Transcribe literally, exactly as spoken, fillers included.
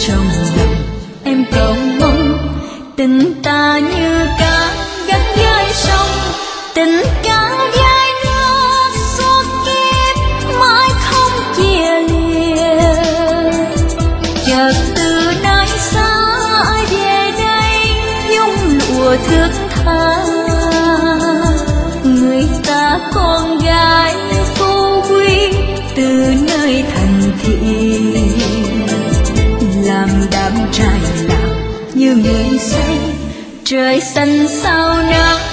trong lòng em cầu mong tình ta như cá gắn với sông, tình cá vai nước suốt kiếp mãi không chia lìa. Chợt từ nơi xa về đây nhung lụa thước tha, người ta con gái phú quý từ nơi thành thị, làm đám trai lạc như người say trời xanh sao nắng